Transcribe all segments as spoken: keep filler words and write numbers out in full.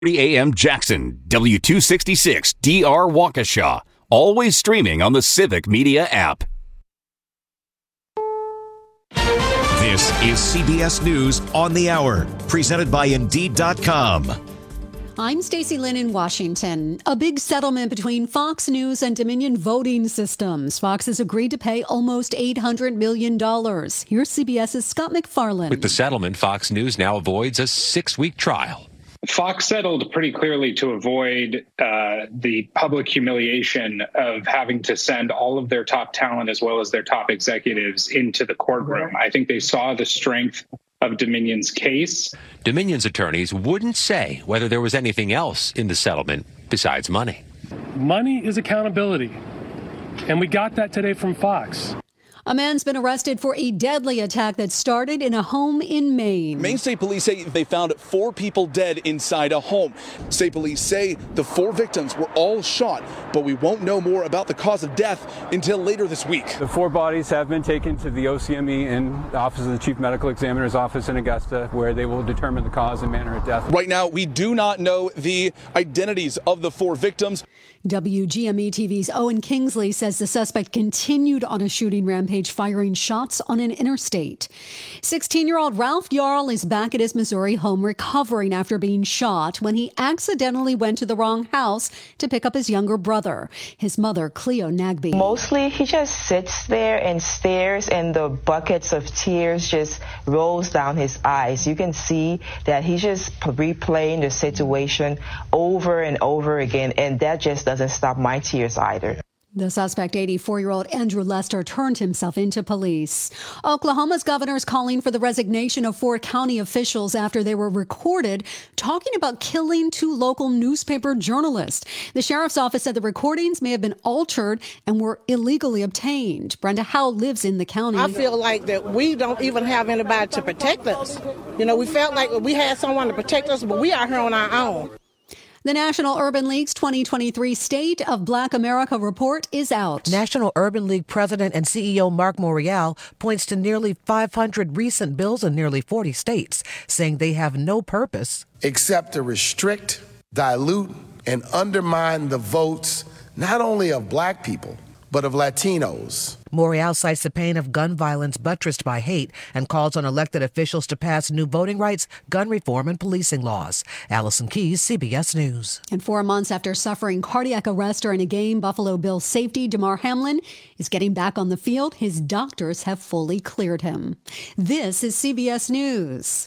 A M Jackson, W two sixty-six D R Waukesha. Always streaming on the Civic Media app. This is C B S News on the Hour, presented by Indeed dot com. I'm Stacey Lynn in Washington. A big settlement between Fox News and Dominion Voting Systems. Fox has agreed to pay almost eight hundred million dollars. Here's CBS's Scott McFarland. With the settlement, Fox News now avoids a six-week trial. Fox settled pretty clearly to avoid uh, the public humiliation of having to send all of their top talent as well as their top executives into the courtroom. I think they saw the strength of Dominion's case. Dominion's attorneys wouldn't say whether there was anything else in the settlement besides money. Money is accountability, and we got that today from Fox. A man's been arrested for a deadly attack that started in a home in Maine. Maine State Police say they found four people dead inside a home. State Police say the four victims were all shot, but we won't know more about the cause of death until later this week. The four bodies have been taken to the O C M E and the Office of the Chief Medical Examiner's office in Augusta, where they will determine the cause and manner of death. Right now, we do not know the identities of the four victims. W G M E T V's Owen Kingsley says the suspect continued on a shooting rampage, firing shots on an interstate. sixteen-year-old Ralph Yarl is back at his Missouri home recovering after being shot when he accidentally went to the wrong house to pick up his younger brother. His mother, Cleo Nagby. Mostly he just sits there and stares, and the buckets of tears just rolls down his eyes. You can see that he's just replaying the situation over and over again, and that just doesn't stop my tears either. The suspect, eighty-four-year-old Andrew Lester, turned himself into police. Oklahoma's governor is calling for the resignation of four county officials after they were recorded talking about killing two local newspaper journalists. The sheriff's office said the recordings may have been altered and were illegally obtained. Brenda Howe lives in the county. I feel like that we don't even have anybody to protect us. You know, we felt like we had someone to protect us, but we are here on our own. The National Urban League's twenty twenty-three State of Black America report is out. National Urban League President and C E O Mark Morial points to nearly five hundred recent bills in nearly forty states, saying they have no purpose except to restrict, dilute, and undermine the votes not only of black people, but of Latinos. Morial cites the pain of gun violence buttressed by hate and calls on elected officials to pass new voting rights, gun reform, and policing laws. Allison Keyes, C B S News. And four months after suffering cardiac arrest during a game, Buffalo Bills safety Damar Hamlin is getting back on the field. His doctors have fully cleared him. This is C B S News.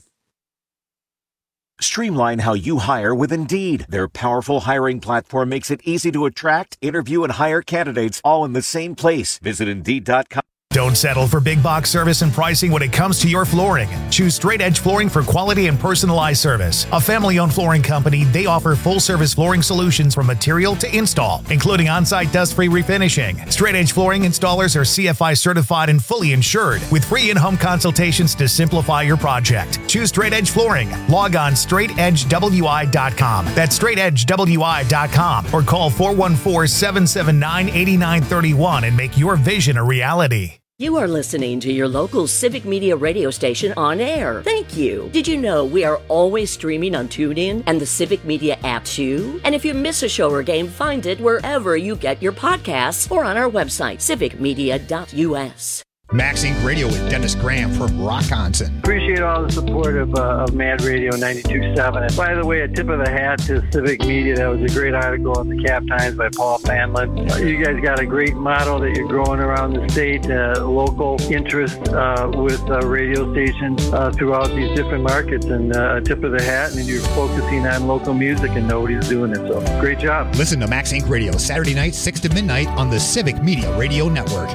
Streamline how you hire with Indeed. Their powerful hiring platform makes it easy to attract, interview, and hire candidates all in the same place. Visit Indeed dot com. Don't settle for big box service and pricing when it comes to your flooring. Choose Straight Edge Flooring for quality and personalized service. A family-owned flooring company, they offer full-service flooring solutions from material to install, including on-site dust-free refinishing. Straight Edge Flooring installers are C F I certified and fully insured, with free in-home consultations to simplify your project. Choose Straight Edge Flooring. Log on straight edge w i dot com. That's straight edge w i dot com, or call four one four, seven seven nine, eight nine three one and make your vision a reality. You are listening to your local Civic Media radio station on air. Thank you. Did you know we are always streaming on TuneIn and the Civic Media app too? And if you miss a show or game, find it wherever you get your podcasts or on our website, civic media dot u s. Max Inc Radio with Dennis Graham from Rockonson. Appreciate all the support of, uh, of Mad Radio ninety-two point seven. And by the way, a tip of the hat to Civic Media. That was a great article in the Cap Times by Paul Fanlin. Uh, you guys got a great model that you're growing around the state, uh, local interest uh, with uh, radio stations uh, throughout these different markets. And uh, a tip of the hat, and you're focusing on local music, and nobody's doing it. So great job. Listen to Max Inc Radio Saturday night, six to midnight on the Civic Media Radio Network.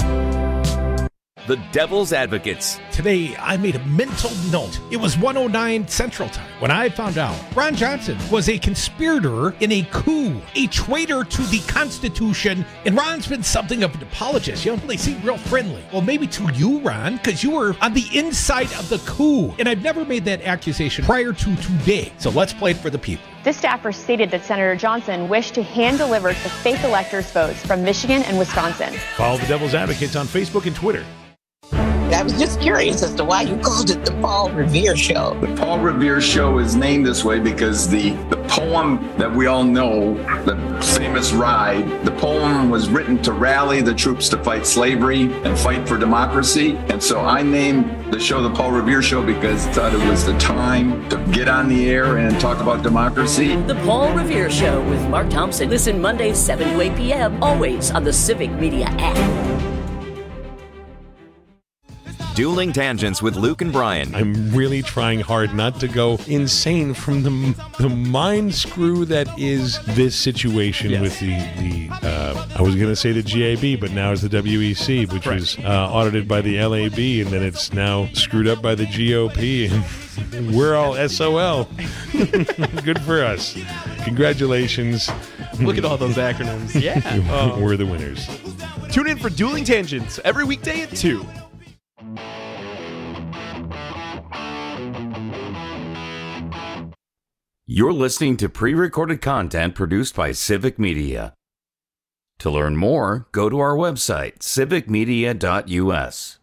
The Devil's Advocates. Today, I made a mental note. It was one oh nine Central Time when I found out Ron Johnson was a conspirator in a coup, a traitor to the Constitution, and Ron's been something of an apologist. You know, they seem real friendly. Well, maybe to you, Ron, because you were on the inside of the coup, and I've never made that accusation prior to today. So let's play it for the people. This staffer stated that Senator Johnson wished to hand-deliver the fake electors' votes from Michigan and Wisconsin. Follow the Devil's Advocates on Facebook and Twitter. I was just curious as to why you called it the Paul Revere Show. The Paul Revere Show is named this way because the, the poem that we all know, the famous Ride, the poem was written to rally the troops to fight slavery and fight for democracy. And so I named the show the Paul Revere Show because I thought it was the time to get on the air and talk about democracy. The Paul Revere Show with Mark Thompson. Listen Mondays seven to eight p.m. always on the Civic Media app. Dueling Tangents with Luke and Brian. I'm really trying hard not to go insane from the the mind screw that is this situation yes. with the, the uh, I was going to say the G A B, but now it's the W E C, which right. was uh, audited by the L A B, and then it's now screwed up by the G O P, and we're all S O L. Good for us. Congratulations. Look at all those acronyms. Yeah. uh, we're the winners. Tune in for Dueling Tangents every weekday at two. You're listening to pre-recorded content produced by Civic Media. To learn more, go to our website, civic media dot u s.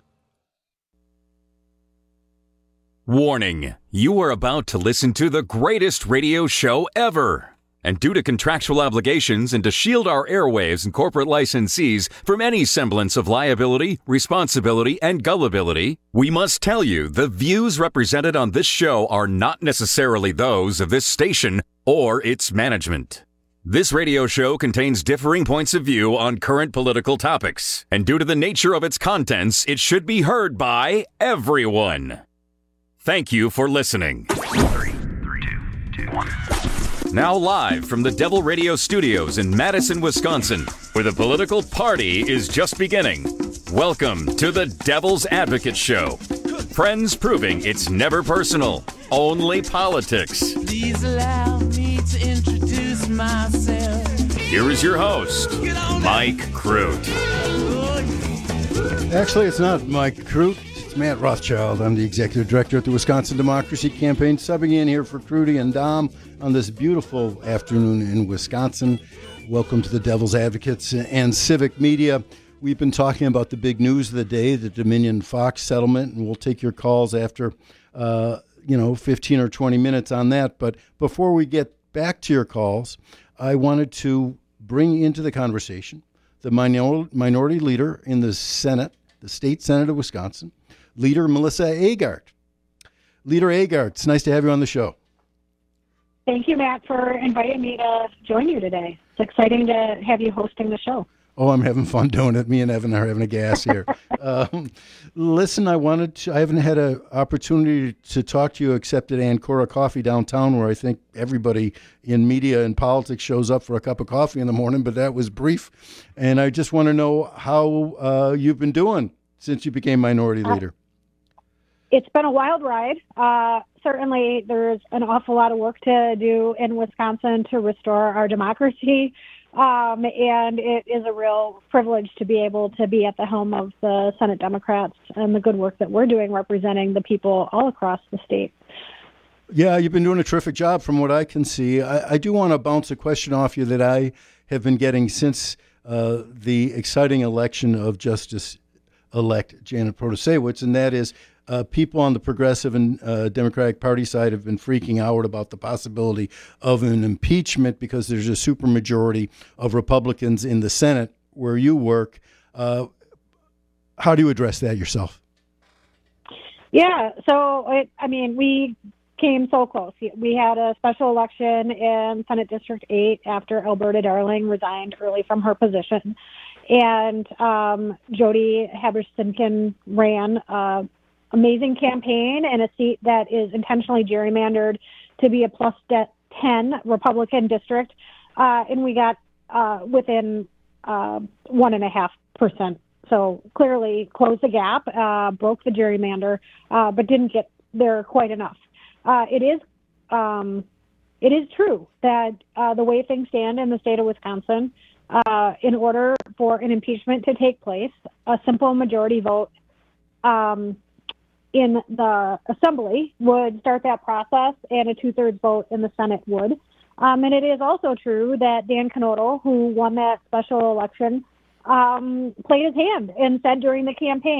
Warning, you are about to listen to the greatest radio show ever. And due to contractual obligations and to shield our airwaves and corporate licensees from any semblance of liability, responsibility, and gullibility, we must tell you the views represented on this show are not necessarily those of this station or its management. This radio show contains differing points of view on current political topics, and due to the nature of its contents, it should be heard by everyone. Thank you for listening. Three, two, two, one. Now live from the Devil Radio Studios in Madison, Wisconsin, where the political party is just beginning. Welcome to the Devil's Advocate Show. Friends proving it's never personal, only politics. Please allow me to introduce myself. Here is your host, Mike Crute. Actually, it's not Mike Crute. It's Matt Rothschild. I'm the executive director at the Wisconsin Democracy Campaign, subbing in here for Crudy and Dom on this beautiful afternoon in Wisconsin. Welcome to the Devil's Advocates and Civic Media. We've been talking about the big news of the day, the Dominion Fox settlement, and we'll take your calls after, uh, you know, fifteen or twenty minutes on that. But before we get back to your calls, I wanted to bring into the conversation the minor- minority leader in the Senate, the state Senate of Wisconsin, Leader Melissa Agard. Leader Agard, it's nice to have you on the show. Thank you, Matt, for inviting me to join you today. It's exciting to have you hosting the show. Oh, I'm having fun doing it. Me and Evan are having a gas here. um, listen, I wanted to, I haven't had an opportunity to talk to you except at Ancora Coffee downtown, where I think everybody in media and politics shows up for a cup of coffee in the morning, but that was brief. And I just want to know how uh, you've been doing since you became minority leader. Uh, it's been a wild ride. Uh, certainly, there's an awful lot of work to do in Wisconsin to restore our democracy. Um, and it is a real privilege to be able to be at the helm of the Senate Democrats and the good work that we're doing representing the people all across the state. Yeah, you've been doing a terrific job from what I can see. I, I do want to bounce a question off you that I have been getting since uh, the exciting election of Justice-elect Janet Protasiewicz, and that is Uh, people on the Progressive and uh, Democratic Party side have been freaking out about the possibility of an impeachment because there's a supermajority of Republicans in the Senate where you work. Uh, how do you address that yourself? Yeah, so, it, I mean, we came so close. We had a special election in Senate District eight after Alberta Darling resigned early from her position. And um, Jody Haber-Simkin ran uh amazing campaign in a seat that is intentionally gerrymandered to be a plus ten Republican district. Uh, and we got uh, within uh, one and a half percent. So clearly closed the gap, uh, broke the gerrymander, uh, but didn't get there quite enough. Uh, it is um, it is true that uh, the way things stand in the state of Wisconsin, uh, in order for an impeachment to take place, a simple majority vote um, in the Assembly would start that process, and a two-thirds vote in the Senate would. Um, and it is also true that Dan Knodl, who won that special election, um, played his hand and said during the campaign,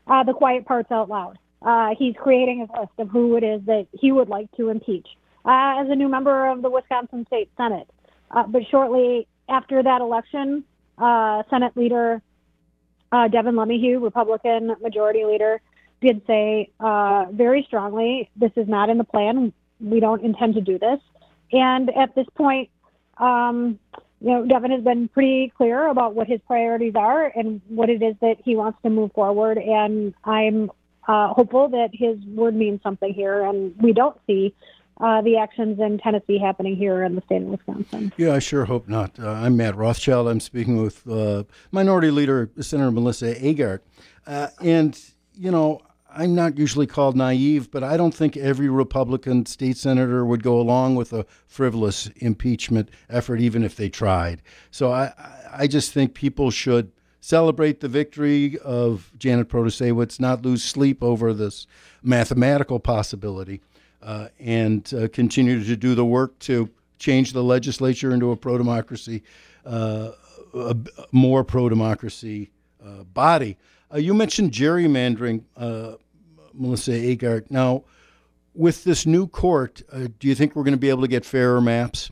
uh, the quiet parts out loud. Uh, he's creating his list of who it is that he would like to impeach uh, as a new member of the Wisconsin State Senate. Uh, but shortly after that election, uh, Senate Leader uh, Devin LeMahieu, Republican Majority Leader, did say uh, very strongly, this is not in the plan. We don't intend to do this. And at this point, um, you know, Devin has been pretty clear about what his priorities are and what it is that he wants to move forward. And I'm uh, hopeful that his word means something here, and we don't see uh, the actions in Tennessee happening here in the state of Wisconsin. Yeah, I sure hope not. Uh, I'm Matt Rothschild. I'm speaking with uh, Minority Leader Senator Melissa Agard. Uh, and, you know, I'm not usually called naive, but I don't think every Republican state senator would go along with a frivolous impeachment effort, even if they tried. So I, I just think people should celebrate the victory of Janet Protasiewicz, not lose sleep over this mathematical possibility, uh, and uh, continue to do the work to change the legislature into a pro-democracy, uh, a more pro-democracy uh, body. Uh, you mentioned gerrymandering, uh, Melissa Agard. Now, with this new court, uh, do you think we're going to be able to get fairer maps?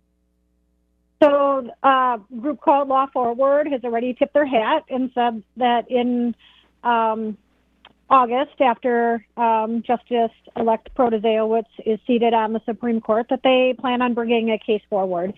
So uh, a group called Law Forward has already tipped their hat and said that in um, August, after um, Justice-elect Protasiewicz is seated on the Supreme Court, that they plan on bringing a case forward.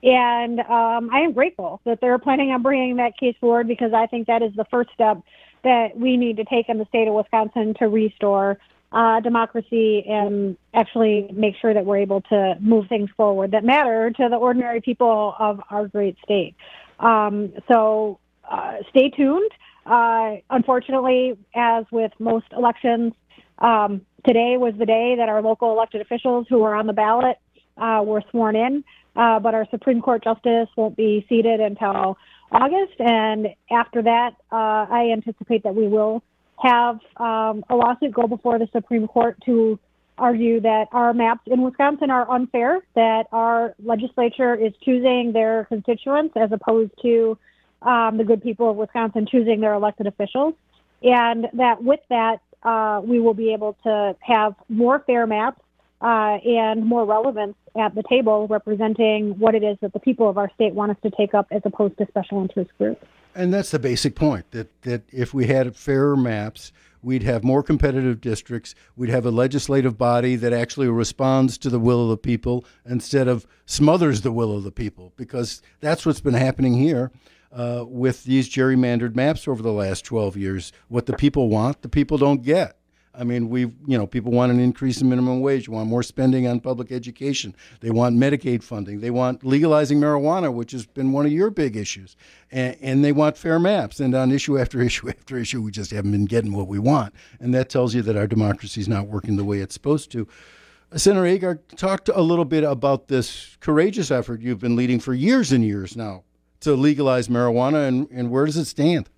And um, I am grateful that they're planning on bringing that case forward, because I think that is the first step that we need to take in the state of Wisconsin to restore uh, democracy and actually make sure that we're able to move things forward that matter to the ordinary people of our great state. Um, so uh, stay tuned. Uh, unfortunately, as with most elections, um, today was the day that our local elected officials who were on the ballot uh, were sworn in, uh, but our Supreme Court justice won't be seated until August, and after that, uh, I anticipate that we will have um, a lawsuit go before the Supreme Court to argue that our maps in Wisconsin are unfair, that our legislature is choosing their constituents as opposed to um, the good people of Wisconsin choosing their elected officials, and that with that, uh, we will be able to have more fair maps uh, and more relevance at the table representing what it is that the people of our state want us to take up as opposed to special interest groups. And that's the basic point, that, that if we had fairer maps, we'd have more competitive districts, we'd have a legislative body that actually responds to the will of the people instead of smothers the will of the people, because that's what's been happening here uh, with these gerrymandered maps over the last twelve years. What the people want, the people don't get. I mean, we, you know, people want an increase in minimum wage, want more spending on public education. They want Medicaid funding. They want legalizing marijuana, which has been one of your big issues. And, and they want fair maps. And on issue after issue after issue, we just haven't been getting what we want. And that tells you that our democracy is not working the way it's supposed to. Senator Agard, talk a little bit about this courageous effort you've been leading for years and years now to legalize marijuana, and, and where does it stand?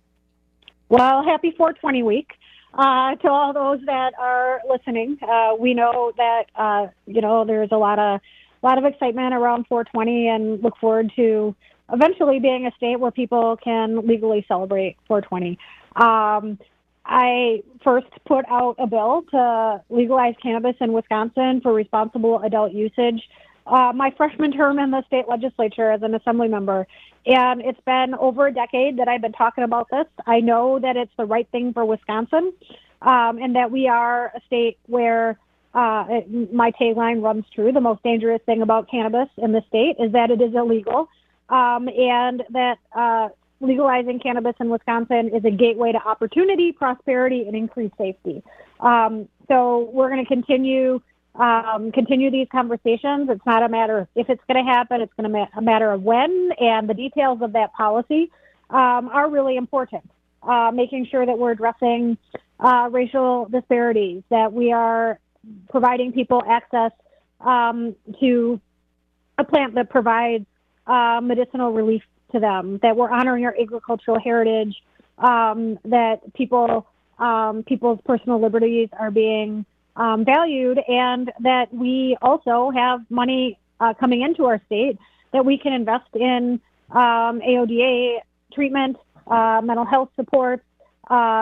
Well, happy four twenty week. Uh, to all those that are listening, uh, we know that, uh, you know, there's a lot of a lot of excitement around four twenty, and look forward to eventually being a state where people can legally celebrate four twenty. Um, I first put out a bill to legalize cannabis in Wisconsin for responsible adult usage uh, my freshman term in the state legislature as an assembly member. And it's been over a decade that I've been talking about this. I know that it's the right thing for Wisconsin, um, and that we are a state where uh, it, my tagline runs true. The most dangerous thing about cannabis in the state is that it is illegal, um, and that uh, legalizing cannabis in Wisconsin is a gateway to opportunity, prosperity, and increased safety. Um, so we're going to continue Um, continue these conversations. It's not a matter of if it's going to happen, it's going to be a matter of when, and the details of that policy um, are really important. Uh, making sure that we're addressing uh, racial disparities, that we are providing people access um, to a plant that provides uh, medicinal relief to them, that we're honoring our agricultural heritage, um, that people um, people's personal liberties are being Um, valued, and that we also have money uh, coming into our state that we can invest in um, A O D A treatment, uh, mental health support, uh,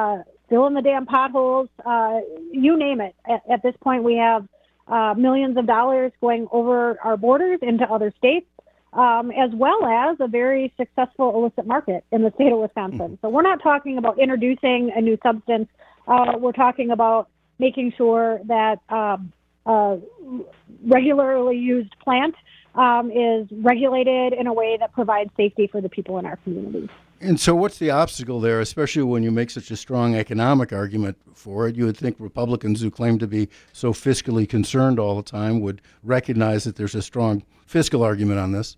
fill in the damn potholes, uh, you name it. At, at this point, we have uh, millions of dollars going over our borders into other states, um, as well as a very successful illicit market in the state of Wisconsin. So we're not talking about introducing a new substance. Uh, we're talking about making sure that um, uh, regularly used plant um, is regulated in a way that provides safety for the people in our communities. And so what's the obstacle there, especially when you make such a strong economic argument for it? You would think Republicans who claim to be so fiscally concerned all the time would recognize that there's a strong fiscal argument on this.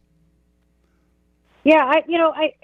Yeah, I, you know, I,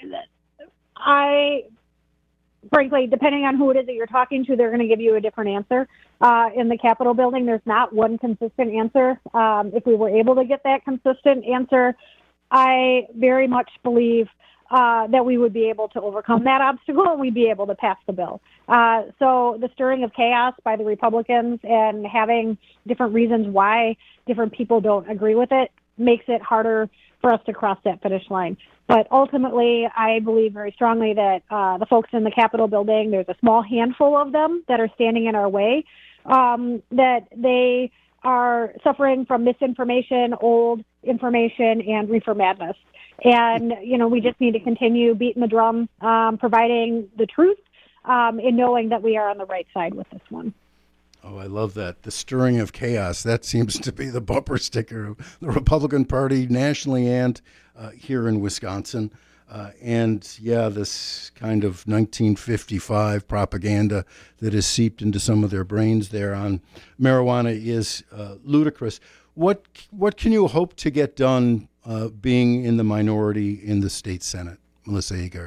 I, frankly, depending on who it is that you're talking to, they're going to give you a different answer. Uh, in the Capitol building, there's not one consistent answer. Um, if we were able to get that consistent answer, I very much believe Uh, that we would be able to overcome that obstacle and we'd be able to pass the bill. Uh, so the stirring of chaos by the Republicans and having different reasons why different people don't agree with it makes it harder for us to cross that finish line. But ultimately, I believe very strongly that uh, the folks in the Capitol building, there's a small handful of them that are standing in our way, um, that they are suffering from misinformation, old information, and reefer madness. And, you know, we just need to continue beating the drum, um, providing the truth, um, and knowing that we are on the right side with this one. Oh, I love that. The stirring of chaos. That seems to be the bumper sticker of the Republican Party nationally and uh, here in Wisconsin. Uh, and, yeah, this kind of nineteen fifty-five propaganda that is seeped into some of their brains there on marijuana is uh, ludicrous. What what can you hope to get done uh, being in the minority in the state Senate, Melissa Agard?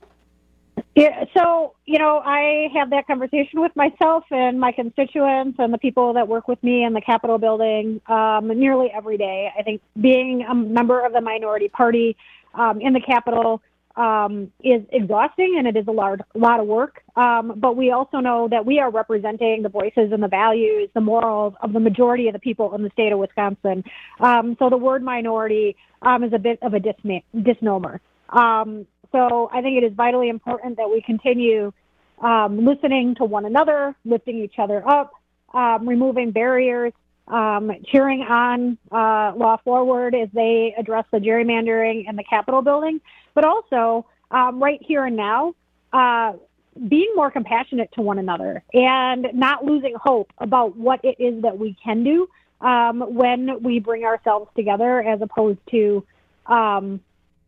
Yeah, so, you know, I have that conversation with myself and my constituents and the people that work with me in the Capitol building um, nearly every day. I think being a member of the minority party um, in the Capitol um, is exhausting, and it is a lot, lot of work. Um, but we also know that we are representing the voices and the values, the morals of the majority of the people in the state of Wisconsin. Um, so the word minority um, is a bit of a disma- disnomer. Um, so I think it is vitally important that we continue um, listening to one another, lifting each other up, um, removing barriers, um, cheering on uh, Law Forward as they address the gerrymandering in the Capitol building, but also um, right here and now, uh, being more compassionate to one another and not losing hope about what it is that we can do um, when we bring ourselves together, as opposed to um,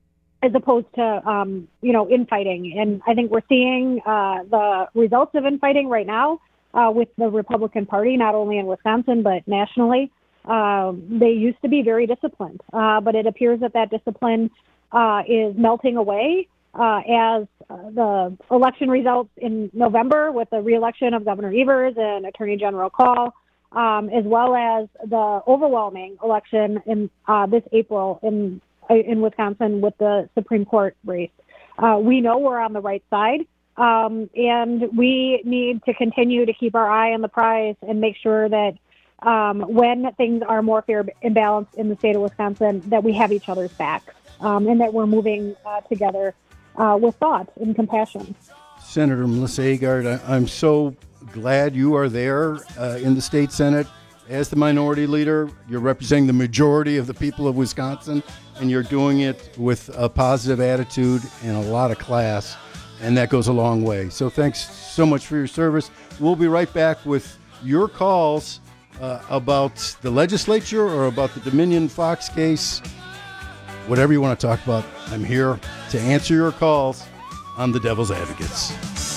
as opposed to, um, you know, infighting. And I think we're seeing uh, the results of infighting right now uh, with the Republican Party, not only in Wisconsin, but nationally. Uh, they used to be very disciplined, uh, but it appears that that discipline uh, is melting away uh, as uh, the election results in November with the reelection of Governor Evers and Attorney General Call, um, as well as the overwhelming election in uh, this April in in Wisconsin with the Supreme Court race. Uh, we know we're on the right side, um, and we need to continue to keep our eye on the prize and make sure that um, when things are more fair and balanced in the state of Wisconsin, that we have each other's backs, um, and that we're moving uh, together uh, with thought and compassion. Senator Melissa Agard, I- I'm so glad you are there uh, in the state Senate. As the minority leader, you're representing the majority of the people of Wisconsin, and you're doing it with a positive attitude and a lot of class, and that goes a long way. So thanks so much for your service. We'll be right back with your calls uh, about the legislature or about the Dominion Fox case. Whatever you want to talk about, I'm here to answer your calls on The Devil's Advocates.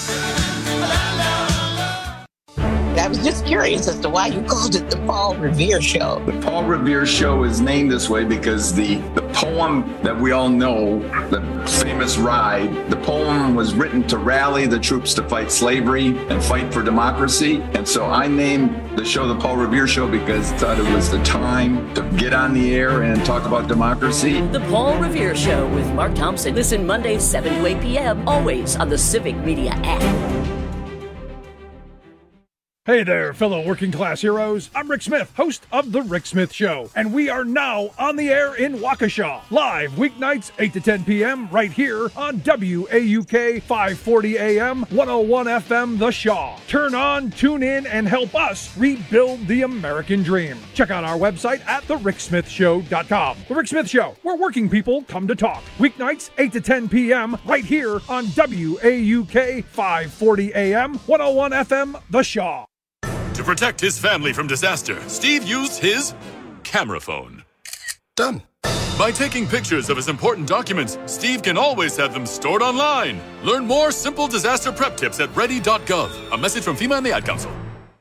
I was just curious as to why you called it the Paul Revere Show. The Paul Revere Show is named this way because the, the poem that we all know, the famous Ride, the poem was written to rally the troops to fight slavery and fight for democracy. And so I named the show the Paul Revere Show because I thought it was the time to get on the air and talk about democracy. The Paul Revere Show with Mark Thompson. Listen Mondays, seven to eight p.m., always on the Civic Media app. Hey there, fellow working class heroes. I'm Rick Smith, host of The Rick Smith Show, and we are now on the air in Waukesha, live weeknights eight to ten p.m. right here on W A U K five forty A M, one oh one F M The Shaw. Turn on, tune in, and help us rebuild the American dream. Check out our website at the rick smith show dot com. The Rick Smith Show, where working people come to talk. Weeknights eight to ten p.m. right here on W A U K five forty A M, one oh one F M The Shaw. To protect his family from disaster, Steve used his camera phone. Done. By taking pictures of his important documents, Steve can always have them stored online. Learn more simple disaster prep tips at ready dot gov. A message from FEMA and the Ad Council.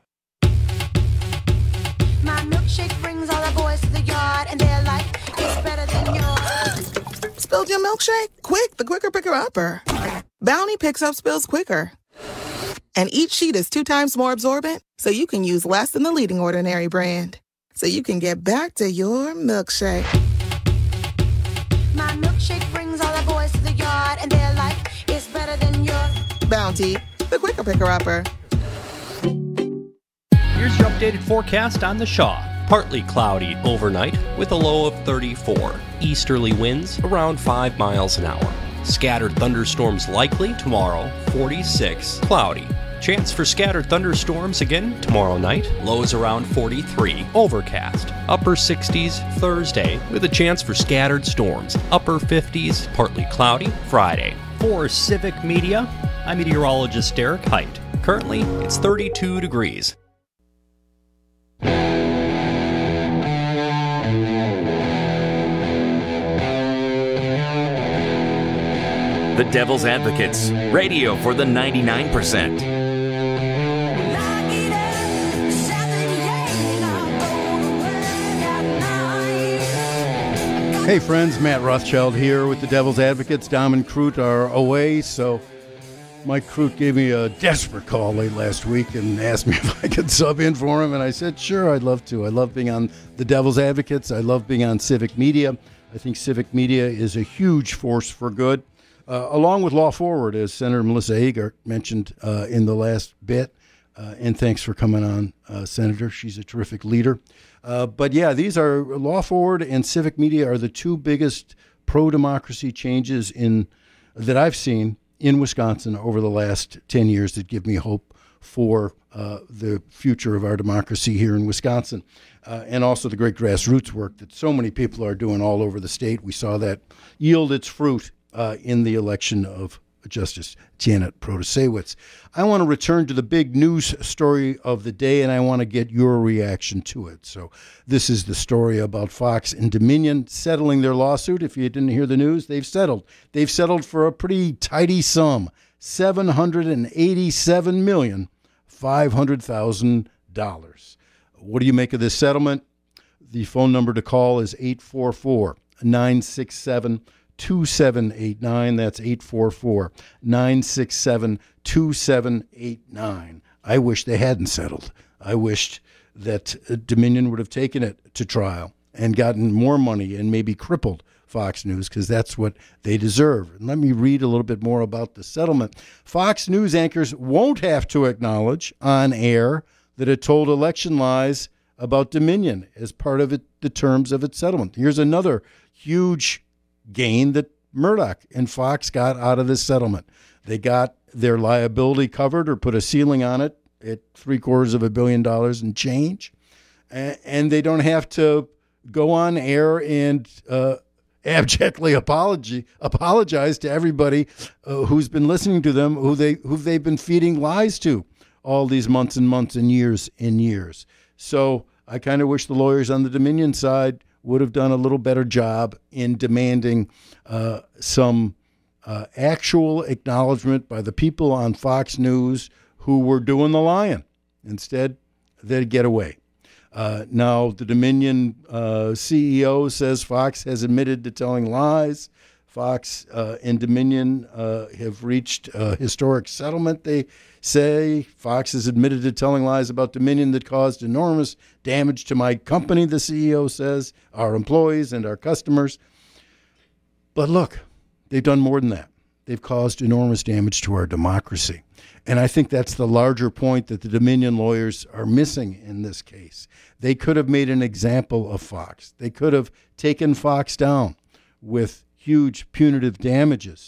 My milkshake brings all the boys to the yard, and they're like, it's better than yours. Spilled your milkshake? Quick, the quicker picker upper. Bounty picks up spills quicker. And each sheet is two times more absorbent, so you can use less than the leading Ordinary brand. So you can get back to your milkshake. My milkshake brings all the boys to the yard, and they're like, it's better than yours. Bounty, the quicker picker-upper. Here's your updated forecast on the Shaw. Partly cloudy overnight with a low of thirty-four. Easterly winds around five miles an hour. Scattered thunderstorms likely tomorrow, forty-six. Cloudy. Chance for scattered thunderstorms again tomorrow night. Lows around forty-three. Overcast. Upper sixties Thursday with a chance for scattered storms. Upper fifties, partly cloudy Friday. For Civic Media, I'm meteorologist Derek Height. Currently, it's thirty-two degrees. The Devil's Advocates, radio for the ninety-nine percent. Hey friends, Matt Rothschild here with the Devil's Advocates. Dom and Crute are away, so Mike Crute gave me a desperate call late last week and asked me if I could sub in for him, and I said, sure, I'd love to. I love being on the Devil's Advocates. I love being on Civic Media. I think Civic Media is a huge force for good. Uh, along with Law Forward, as Senator Melissa Agert mentioned uh, in the last bit. Uh, and thanks for coming on, uh, Senator. She's a terrific leader. Uh, but yeah, these are Law Forward and Civic Media are the two biggest pro-democracy changes in that I've seen in Wisconsin over the last ten years that give me hope for uh, the future of our democracy here in Wisconsin. Uh, and also the great grassroots work that so many people are doing all over the state. We saw that yield its fruit Uh, in the election of Justice Janet Protasewicz. I want to return to the big news story of the day, and I want to get your reaction to it. So this is the story about Fox and Dominion settling their lawsuit. If you didn't hear the news, they've settled. They've settled for a pretty tidy sum, seven hundred eighty-seven million five hundred thousand dollars. What do you make of this settlement? The phone number to call is eight four four, nine six seven, two seven eight nine. That's eight four four, nine six seven, two seven eight nine. I wish they hadn't settled. I wished that Dominion would have taken it to trial and gotten more money and maybe crippled Fox News, because that's what they deserve. And let me read a little bit more about the settlement. Fox News anchors won't have to acknowledge on air that it told election lies about Dominion as part of it, the terms of its settlement. Here's another huge gain that Murdoch and Fox got out of this settlement. They got their liability covered or put a ceiling on it at three quarters of a billion dollars and change. And they don't have to go on air and uh, abjectly apology, apologize to everybody uh, who's been listening to them, who, they, who they've been feeding lies to all these months and months and years and years. So I kind of wish the lawyers on the Dominion side would have done a little better job in demanding uh, some uh, actual acknowledgement by the people on Fox News who were doing the lying. Instead, they'd get away. Uh, now, the Dominion uh, C E O says Fox has admitted to telling lies. Fox uh, and Dominion uh, have reached a historic settlement, they say. Fox has admitted to telling lies about Dominion that caused enormous damage to my company, the C E O says, our employees and our customers. But look, they've done more than that. they've caused enormous damage to our democracy. And I think that's the larger point that the Dominion lawyers are missing in this case. They could have made an example of Fox. They could have taken Fox down with huge punitive damages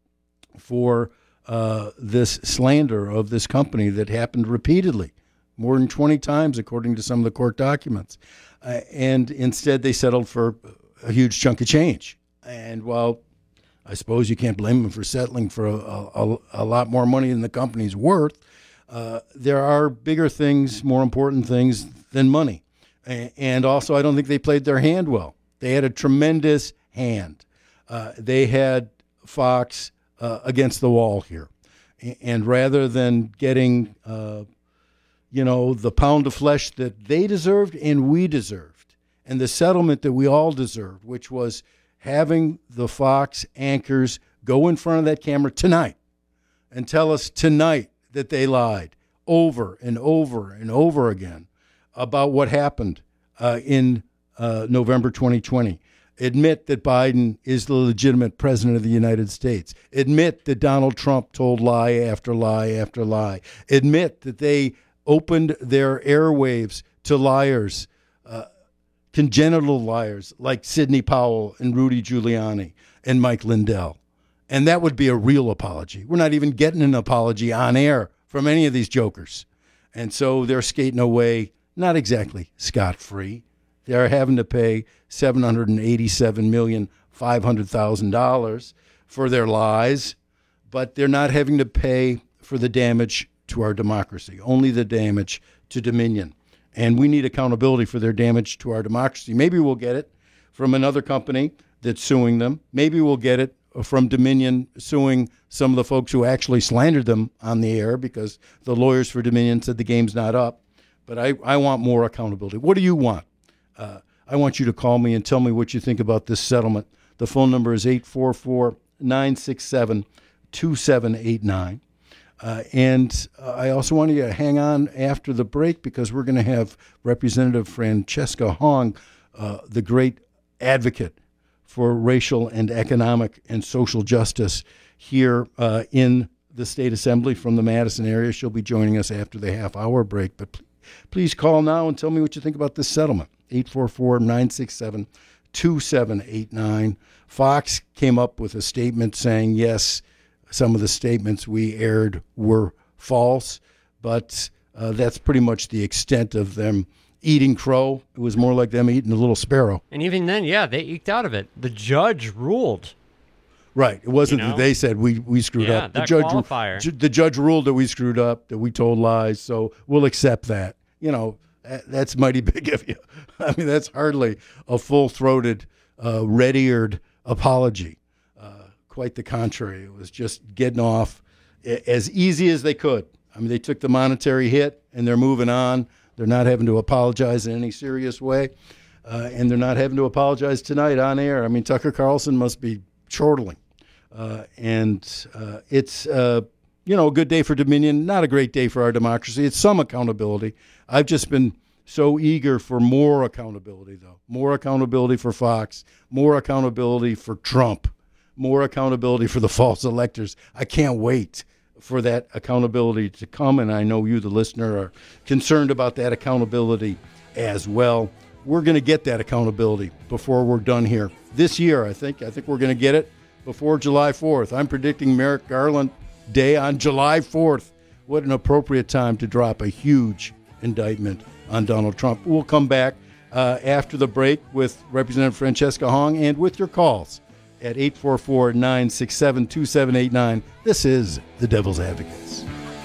for uh, this slander of this company that happened repeatedly, more than twenty times, according to some of the court documents. Uh, and instead, they settled for a huge chunk of change. And while I suppose you can't blame them for settling for a, a, a lot more money than the company's worth, uh, there are bigger things, more important things than money. A- and also, I don't think they played their hand well. They had a tremendous hand. Uh, they had Fox uh, against the wall here. And rather than getting, uh, you know, the pound of flesh that they deserved and we deserved, and the settlement that we all deserved, which was having the Fox anchors go in front of that camera tonight and tell us tonight that they lied over and over and over again about what happened uh, in uh, November twenty twenty. Admit that Biden is the legitimate president of the United States. Admit that Donald Trump told lie after lie after lie. Admit that they opened their airwaves to liars, uh, congenital liars like Sidney Powell and Rudy Giuliani and Mike Lindell. And that would be a real apology. We're not even getting an apology on air from any of these jokers. And so they're skating away, not exactly scot-free. They're having to pay seven hundred eighty-seven million five hundred thousand dollars for their lies, but they're not having to pay for the damage to our democracy, only the damage to Dominion. And we need accountability for their damage to our democracy. Maybe we'll get it from another company that's suing them. Maybe we'll get it from Dominion suing some of the folks who actually slandered them on the air, because the lawyers for Dominion said the game's not up. But I, I want more accountability. What do you want? Uh, I want you to call me and tell me what you think about this settlement. The phone number is eight four four, nine six seven, two seven eight nine. Uh, and uh, I also want you to hang on after the break, because we're going to have Representative Francesca Hong, uh, the great advocate for racial and economic and social justice here uh, in the State Assembly from the Madison area. She'll be joining us after the half-hour break. But pl- please call now and tell me what you think about this settlement. eight four four, nine six seven, two seven eight nine. Fox came up with a statement saying, yes, some of the statements we aired were false, but uh, that's pretty much the extent of them eating crow. It was more like them eating a little sparrow. And even then, yeah, they eked out of it. The judge ruled. Right. It wasn't You know? that they said we, we screwed Yeah, up. The that judge, qualifier. ju- the judge ruled that we screwed up, that we told lies, so we'll accept that. You know, that- that's mighty big of you. I mean, that's hardly a full-throated, uh, red-eared apology. Uh, quite the contrary. It was just getting off a- as easy as they could. I mean, they took the monetary hit, and they're moving on. They're not having to apologize in any serious way, uh, and they're not having to apologize tonight on air. I mean, Tucker Carlson must be chortling. Uh, and uh, it's, uh, you know, a good day for Dominion, not a great day for our democracy. It's some accountability. I've just been so eager for more accountability, though. More accountability for Fox, more accountability for Trump, more accountability for the false electors. I can't wait for that accountability to come, and I know you, the listener, are concerned about that accountability as well. We're going to get that accountability before we're done here this year. I think I think we're going to get it before July fourth. I'm predicting Merrick Garland Day on July fourth. What an appropriate time to drop a huge indictment on Donald Trump. We'll come back uh, after the break with Representative Francesca Hong and with your calls at eight four four, nine six seven, two seven eight nine. This is The Devil's Advocates.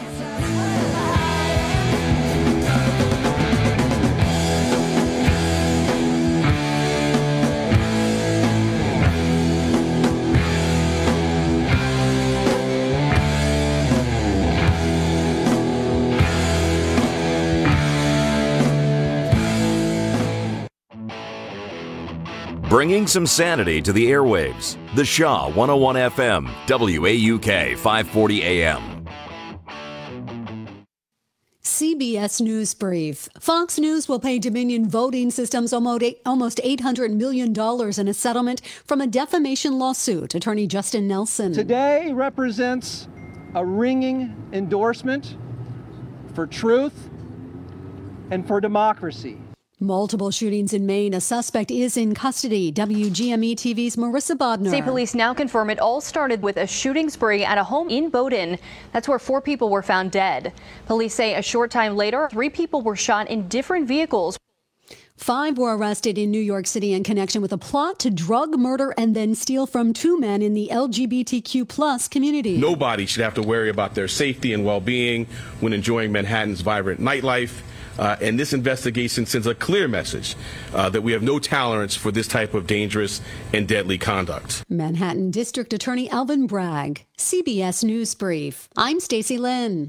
Bringing some sanity to the airwaves. The Shaw one oh one F M, W A U K five forty A M. C C B S News Brief. Fox News will pay Dominion Voting Systems almost eight hundred million dollars in a settlement from a defamation lawsuit. Attorney Justin Nelson. Today represents a ringing endorsement for truth and for democracy. Multiple shootings in Maine. A suspect is in custody. W G M E T V's Marissa Bodner. State police now confirm it all started with a shooting spree at a home in Bowdoin. That's where four people were found dead. Police say a short time later, three people were shot in different vehicles. Five were arrested in New York City in connection with a plot to drug, murder, and then steal from two men in the L G B T Q plus community. Nobody should have to worry about their safety and well-being when enjoying Manhattan's vibrant nightlife. Uh, and this investigation sends a clear message uh, that we have no tolerance for this type of dangerous and deadly conduct. Manhattan District Attorney Alvin Bragg, C B S News Brief. I'm Stacey Lynn.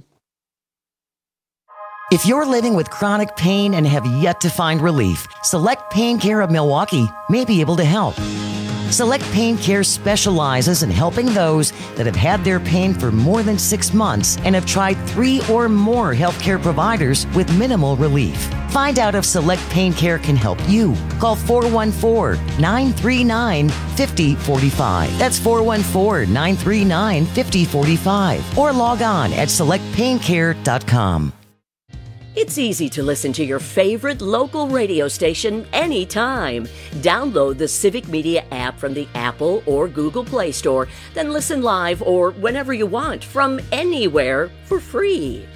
If you're living with chronic pain and have yet to find relief, Select Pain Care of Milwaukee may be able to help. Select Pain Care specializes in helping those that have had their pain for more than six months and have tried three or more healthcare providers with minimal relief. Find out if Select Pain Care can help you. Call four one four, nine three nine, five zero four five. That's four one four, nine three nine, five zero four five. Or log on at select pain care dot com. It's easy to listen to your favorite local radio station anytime. Download the Civic Media app from the Apple or Google Play Store, then listen live or whenever you want from anywhere for free.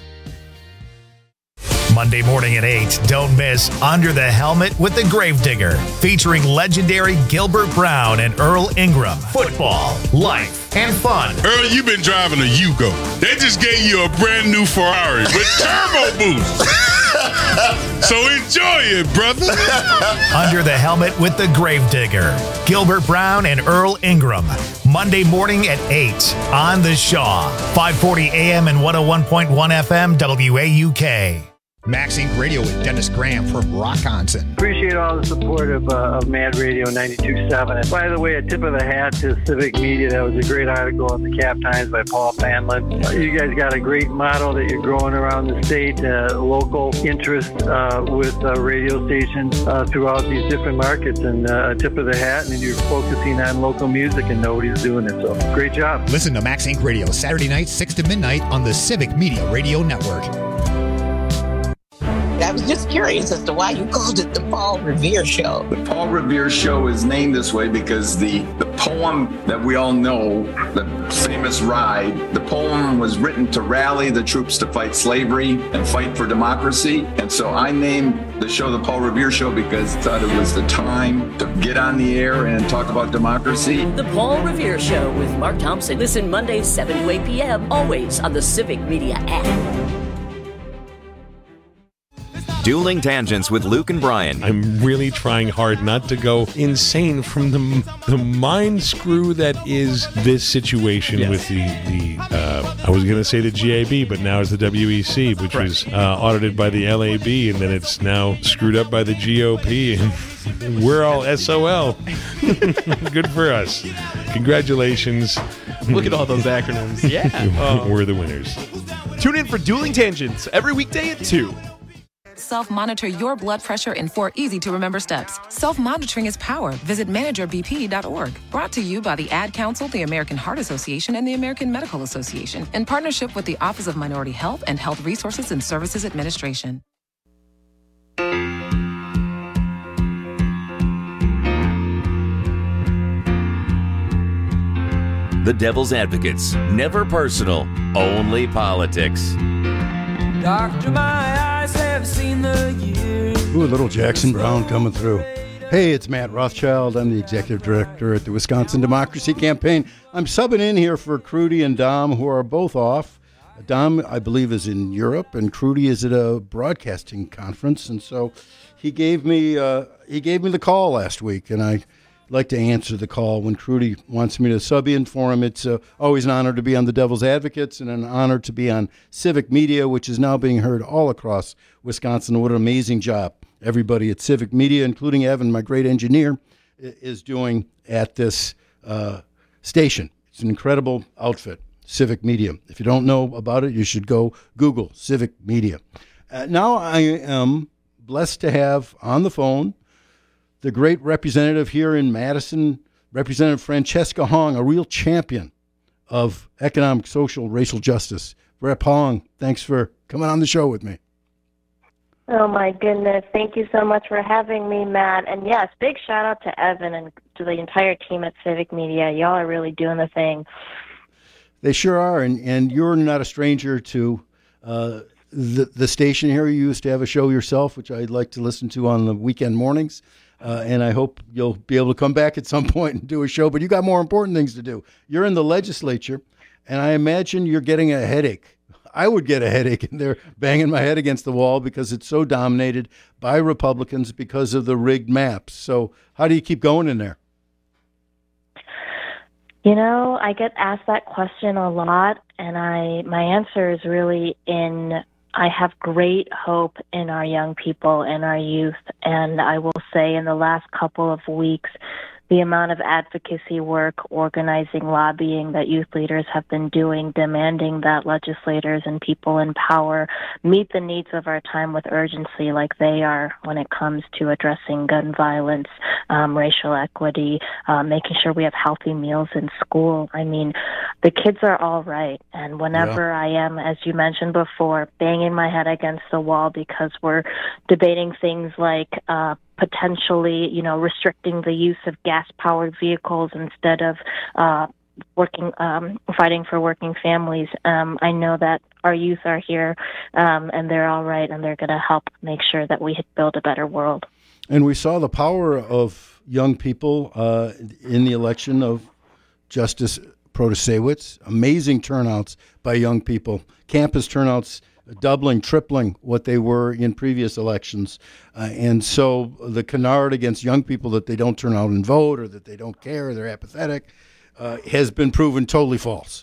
Monday morning at eight, don't miss Under the Helmet with the Gravedigger, featuring legendary Gilbert Brown and Earl Ingram. Football, life, and fun. Earl, you've been driving a Yugo. They just gave you a brand new Ferrari with turbo boost. So enjoy it, brother. Under the Helmet with the Gravedigger, Gilbert Brown and Earl Ingram. Monday morning at eight on The Shaw. five forty A M and one oh one point one F M W A U K. Max Inc Radio with Dennis Graham from Rockonson. Appreciate all the support of, uh, of Mad Radio ninety-two point seven. And by the way, a tip of the hat to Civic Media. That was a great article in the Cap Times by Paul Panlin. Uh, you guys got a great model that you're growing around the state, uh, local interest uh, with uh, radio stations uh, throughout these different markets. And uh, a tip of the hat, and you're focusing on local music, and nobody's doing it. So great job. Listen to Max Inc Radio Saturday nights, six to midnight on the Civic Media Radio Network. I was just curious as to why you called it the Paul Revere Show. The Paul Revere Show is named this way because the, the poem that we all know, the famous Ride, the poem was written to rally the troops to fight slavery and fight for democracy. And so I named the show the Paul Revere Show because I thought it was the time to get on the air and talk about democracy. The Paul Revere Show with Mark Thompson. Listen Mondays, seven to eight p.m., always on the Civic Media app. Dueling Tangents with Luke and Brian. I'm really trying hard not to go insane from the the mind screw that is this situation yes. with the, the uh, I was going to say the G A B, but now it's the W E C, which right. was uh, audited by the L A B, and then it's now screwed up by the G O P, and we're all S O L. Good for us. Congratulations. Look at all those acronyms. Yeah. Oh. We're the winners. Tune in for Dueling Tangents every weekday at two. Self-monitor your blood pressure in four easy-to-remember steps. Self-monitoring is power. Visit manager b p dot org. Brought to you by the Ad Council, the American Heart Association, and the American Medical Association, in partnership with the Office of Minority Health and Health Resources and Services Administration. The Devil's Advocates. Never personal, only politics. Doctor, my eyes have seen the years. Ooh, little Jackson Brown coming through. Hey, it's Matt Rothschild. I'm the executive director at the Wisconsin Democracy Campaign. I'm subbing in here for Crudy and Dom, who are both off. Dom, I believe, is in Europe, and Crudy is at a broadcasting conference. And so he gave me uh, he gave me the call last week, and I like to answer the call when Crudy wants me to sub in for him. It's uh, always an honor to be on the Devil's Advocates and an honor to be on Civic Media, which is now being heard all across Wisconsin. What an amazing job everybody at Civic Media, including Evan, my great engineer, is doing at this uh, station. It's an incredible outfit, Civic Media. If you don't know about it, you should go Google Civic Media. Uh, now I am blessed to have on the phone the great representative here in Madison, Representative Francesca Hong, a real champion of economic, social, racial justice. Rep Hong, thanks for coming on the show with me. Oh, my goodness. Thank you so much for having me, Matt. And, yes, big shout-out to Evan and to the entire team at Civic Media. Y'all are really doing the thing. They sure are, and, and you're not a stranger to uh, the, the station here. You used to have a show yourself, which I'd like to listen to on the weekend mornings, uh, and I hope you'll be able to come back at some point and do a show, but you got more important things to do. You're in the legislature, and I imagine you're getting a headache. I would get a headache in there banging my head against the wall because it's so dominated by Republicans because of the rigged maps. So how do you keep going in there? You know, I get asked that question a lot, and I my answer is really in I have great hope in our young people and our youth. And I will say in the last couple of weeks, the amount of advocacy work, organizing, lobbying that youth leaders have been doing, demanding that legislators and people in power meet the needs of our time with urgency like they are when it comes to addressing gun violence, um, racial equity, uh, making sure we have healthy meals in school. I mean, the kids are all right. And whenever yeah. I am, as you mentioned before, banging my head against the wall because we're debating things like uh, potentially, you know, restricting the use of gas-powered vehicles instead of uh, working, um, fighting for working families. Um, I know that our youth are here, um, and they're all right, and they're going to help make sure that we build a better world. And we saw the power of young people uh, in the election of Justice Protasewicz. Amazing turnouts by young people. Campus turnouts doubling, tripling what they were in previous elections. Uh, and so the canard against young people that they don't turn out and vote or that they don't care, they're apathetic, uh, has been proven totally false.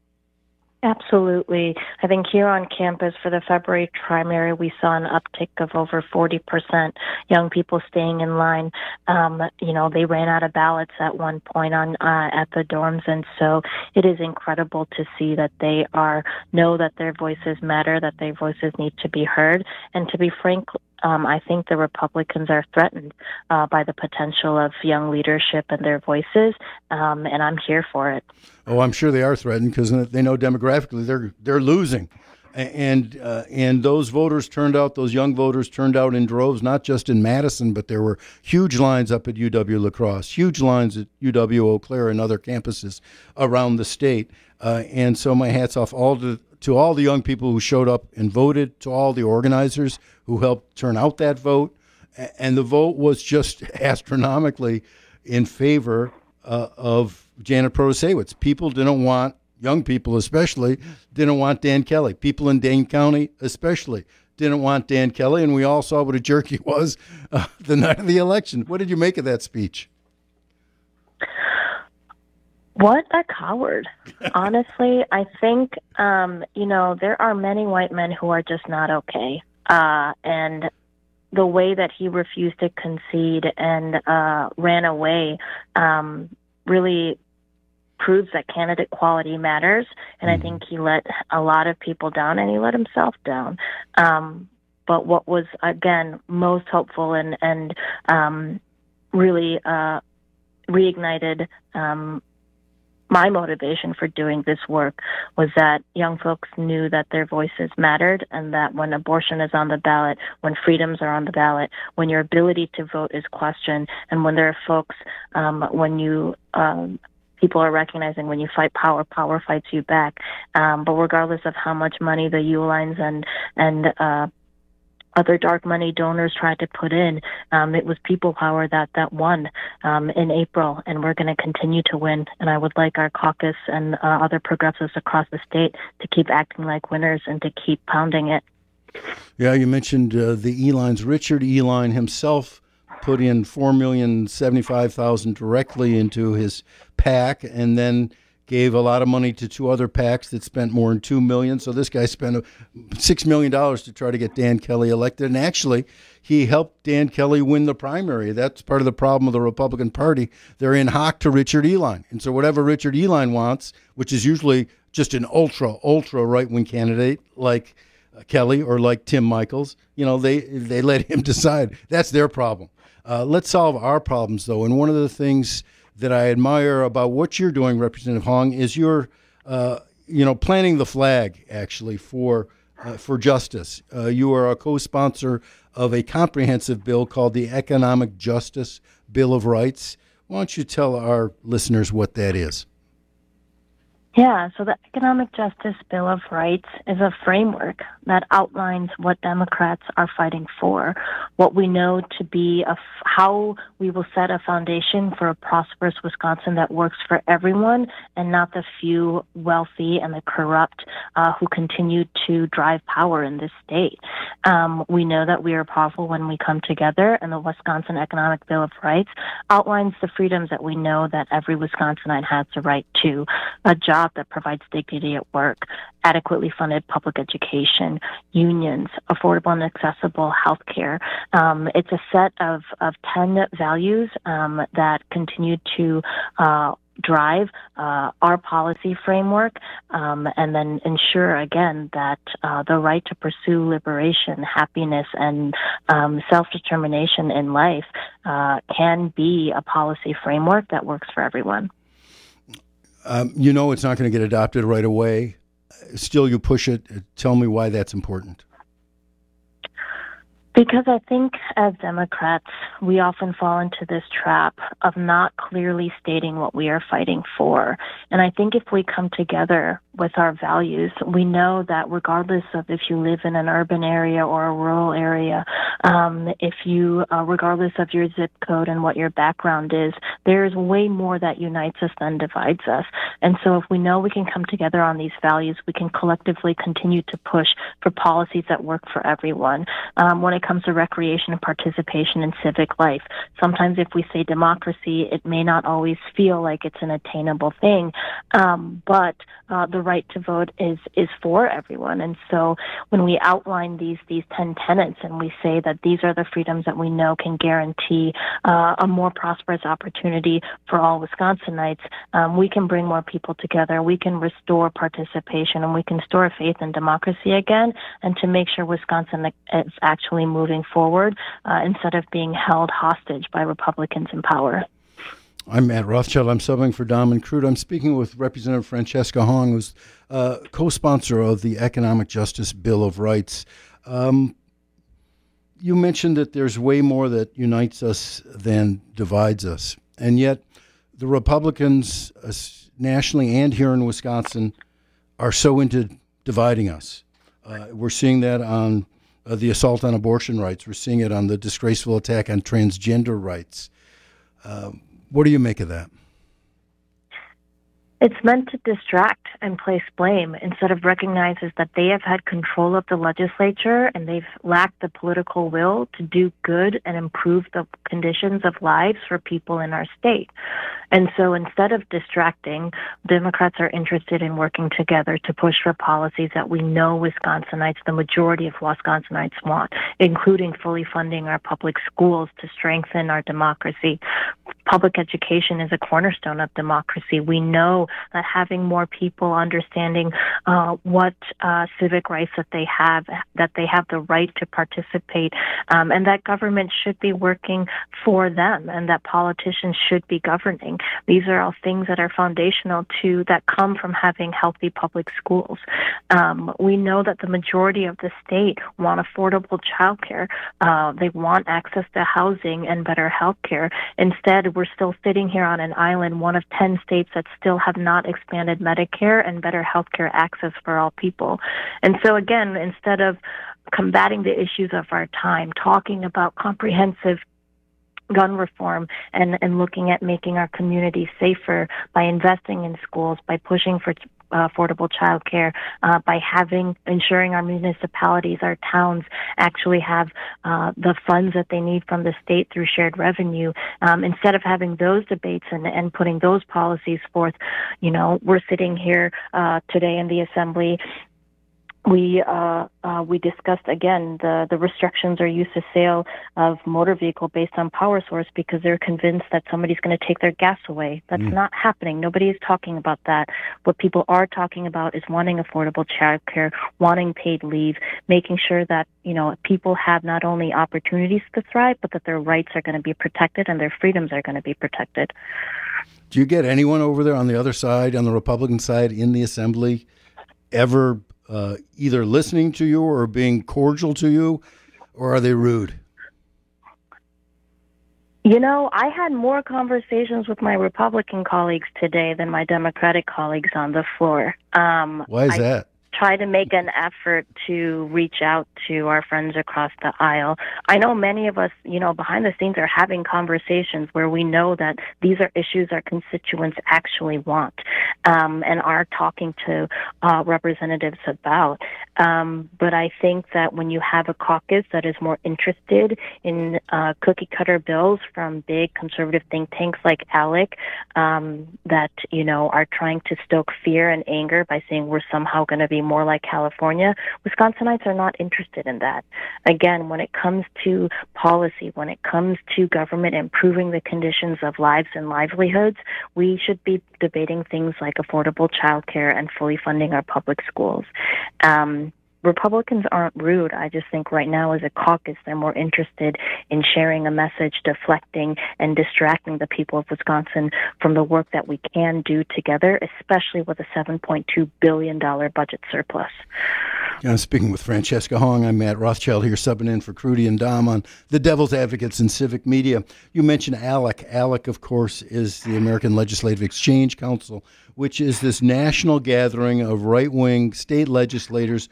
Absolutely. I think here on campus for the February primary, we saw an uptick of over forty percent young people staying in line. Um, you know, they ran out of ballots at one point on uh, at the dorms, and so it is incredible to see that they are know that their voices matter, that their voices need to be heard, and to be frank, Um, I think the Republicans are threatened uh, by the potential of young leadership and their voices, um, and I'm here for it. Oh, I'm sure they are threatened because they know demographically they're they're losing, and uh, and those voters turned out, those young voters turned out in droves, not just in Madison, but there were huge lines up at U W La Crosse, huge lines at U W Eau Claire and other campuses around the state, uh, and so my hat's off all to. to all the young people who showed up and voted, to all the organizers who helped turn out that vote. And the vote was just astronomically in favor uh, of Janet Protasewicz. People didn't want, young people especially, didn't want Dan Kelly. People in Dane County especially didn't want Dan Kelly, and we all saw what a jerk he was uh, the night of the election. What did you make of that speech? What a coward. Honestly, I think, um, you know, there are many white men who are just not okay. Uh, and the way that he refused to concede and uh, ran away um, really proves that candidate quality matters. And I think he let a lot of people down, and he let himself down. Um, but what was, again, most hopeful and, and um, really uh, reignited um my motivation for doing this work was that young folks knew that their voices mattered, and that when abortion is on the ballot, when freedoms are on the ballot, when your ability to vote is questioned, and when there are folks, um, when you, um, people are recognizing when you fight power, power fights you back. Um, but regardless of how much money the U-Lines and, and, uh, other dark money donors tried to put in, Um, it was people power that, that won um, in April, and we're going to continue to win. And I would like our caucus and uh, other progressives across the state to keep acting like winners and to keep pounding it. Yeah, you mentioned uh, the Elines. Richard Eline himself put in four million seventy-five thousand dollars directly into his PAC, and then gave a lot of money to two other PACs that spent more than two million dollars. So this guy spent six million dollars to try to get Dan Kelly elected. And actually, he helped Dan Kelly win the primary. That's part of the problem of the Republican Party. They're in hock to Richard Eline. And so whatever Richard Eline wants, which is usually just an ultra, ultra right-wing candidate like Kelly or like Tim Michaels. You know, they, they let him decide. That's their problem. Uh, let's solve our problems, though. And one of the things that I admire about what you're doing, Representative Hong, is you're, uh, you know, planting the flag, actually, for uh, for justice. Uh, you are a co-sponsor of a comprehensive bill called the Economic Justice Bill of Rights. Why don't you tell our listeners what that is? Yeah, so the Economic Justice Bill of Rights is a framework that outlines what Democrats are fighting for, what we know to be a f- how we will set a foundation for a prosperous Wisconsin that works for everyone and not the few wealthy and the corrupt uh, who continue to drive power in this state. Um, we know that we are powerful when we come together, and the Wisconsin Economic Bill of Rights outlines the freedoms that we know that every Wisconsinite has the right to: a job that provides dignity at work, adequately funded public education, unions, affordable and accessible health care. Um, it's a set of, of ten values um, that continue to uh, drive uh, our policy framework um, and then ensure, again, that uh, the right to pursue liberation, happiness, and um, self-determination in life uh, can be a policy framework that works for everyone. Um, you know it's not going to get adopted right away. Still, you push it. Tell me why that's important. Because I think as Democrats, we often fall into this trap of not clearly stating what we are fighting for. And I think if we come together with our values, we know that regardless of if you live in an urban area or a rural area, um, if you, uh, regardless of your zip code and what your background is, there's way more that unites us than divides us. And so if we know we can come together on these values, we can collectively continue to push for policies that work for everyone. Um, when it comes to recreation and participation in civic life, sometimes if we say democracy, it may not always feel like it's an attainable thing, um, but uh, the right to vote is is for everyone. And so when we outline these these ten tenets and we say that these are the freedoms that we know can guarantee uh, a more prosperous opportunity for all Wisconsinites, um, we can bring more people together, we can restore participation, and we can restore faith in democracy again, and to make sure Wisconsin is actually moving forward uh, instead of being held hostage by Republicans in power. I'm Matt Rothschild. I'm subbing for Dom and Crude. I'm speaking with Representative Francesca Hong, who's uh, co-sponsor of the Economic Justice Bill of Rights. Um, you mentioned that there's way more that unites us than divides us. And yet the Republicans uh, nationally and here in Wisconsin are so into dividing us. Uh, we're seeing that on uh, the assault on abortion rights. We're seeing it on the disgraceful attack on transgender rights. Um, What do you make of that? It's meant to distract and place blame instead of recognizes that they have had control of the legislature and they've lacked the political will to do good and improve the conditions of lives for people in our state. And so instead of distracting, Democrats are interested in working together to push for policies that we know Wisconsinites, the majority of Wisconsinites want, including fully funding our public schools to strengthen our democracy. Public education is a cornerstone of democracy. We know that having more people understanding uh, what uh, civic rights that they have, that they have the right to participate, um, and that government should be working for them, and that politicians should be governing. These are all things that are foundational to, that come from having healthy public schools. Um, we know that the majority of the state want affordable child care. Uh, they want access to housing and better health care. Instead, we're still sitting here on an island, one of ten states that still have not expanded Medicare and better health care access for all people. And so again, instead of combating the issues of our time, talking about comprehensive gun reform and, and looking at making our communities safer by investing in schools, by pushing for Uh, affordable child care, uh, by having, ensuring our municipalities, our towns actually have uh, the funds that they need from the state through shared revenue. Um, instead of having those debates and, and putting those policies forth, you know, we're sitting here uh, today in the Assembly We uh, uh, we discussed again the, the restrictions or use of sale of motor vehicle based on power source because they're convinced that somebody's going to take their gas away. That's mm. not happening. Nobody is talking about that. What people are talking about is wanting affordable child care, wanting paid leave, making sure that, you know, people have not only opportunities to thrive, but that their rights are going to be protected and their freedoms are going to be protected. Do you get anyone over there on the other side, on the Republican side in the Assembly, ever uh, either listening to you or being cordial to you, or are they rude? You know, I had more conversations with my Republican colleagues today than my Democratic colleagues on the floor. Um, Why is I that? Try to make an effort to reach out to our friends across the aisle. I know many of us, you know, behind the scenes are having conversations where we know that these are issues our constituents actually want um, and are talking to uh, representatives about. Um, but I think that when you have a caucus that is more interested in uh, cookie-cutter bills from big conservative think tanks like ALEC um, that, you know, are trying to stoke fear and anger by saying we're somehow going to be more like California, Wisconsinites are not interested in that. Again, when it comes to policy, when it comes to government improving the conditions of lives and livelihoods, we should be debating things like affordable childcare and fully funding our public schools. Um, Republicans aren't rude. I just think right now as a caucus, they're more interested in sharing a message, deflecting and distracting the people of Wisconsin from the work that we can do together, especially with a seven point two billion dollars budget surplus. I'm speaking with Francesca Hong. I'm Matt Rothschild here, subbing in for Crudy and Dom on the Devil's Advocates in Civic Media. You mentioned ALEC. ALEC, of course, is the American Legislative Exchange Council, which is this national gathering of right-wing state legislators